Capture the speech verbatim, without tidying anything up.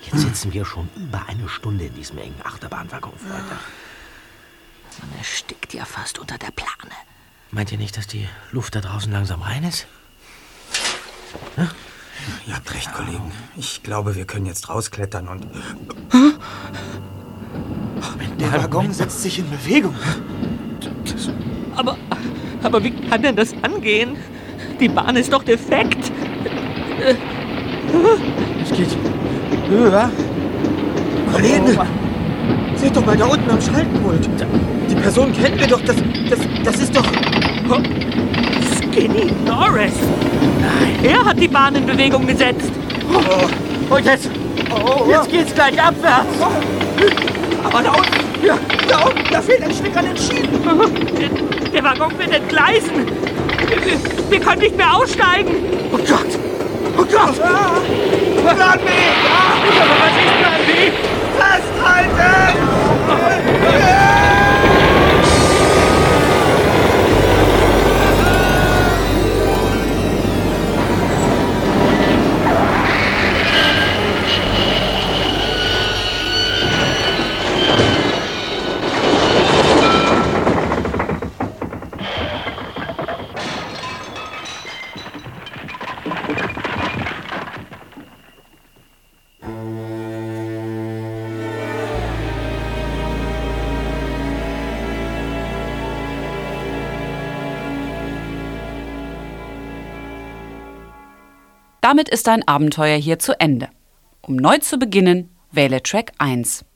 Jetzt sitzen wir schon über eine Stunde in diesem engen Achterbahnwaggon, Freunde. Man erstickt ja fast unter der Plane. Meint ihr nicht, dass die Luft da draußen langsam rein ist? Hm? Ihr habt recht, Kollegen. Ich glaube, wir können jetzt rausklettern und... Der Waggon setzt sich in Bewegung. Aber, aber wie kann denn das angehen? Die Bahn ist doch defekt. Es geht höher. Kollegen, seht doch mal da unten am Schaltpult. Die Person kennen wir doch. Das, das, das ist doch... Skinny Norris. Nein. Er hat die Bahn in Bewegung gesetzt. Oh. Und jetzt, jetzt geht's gleich abwärts. Aber da unten, ja, da unten, da fehlt ein Stück an den Schienen. Der, der Waggon wird entgleisen. Wir, wir können nicht mehr aussteigen. Oh Gott. Oh Gott. Ah, Plan B. Ja, aber was ist Plan B? Festhalten! Damit ist dein Abenteuer hier zu Ende. Um neu zu beginnen, wähle Track eins.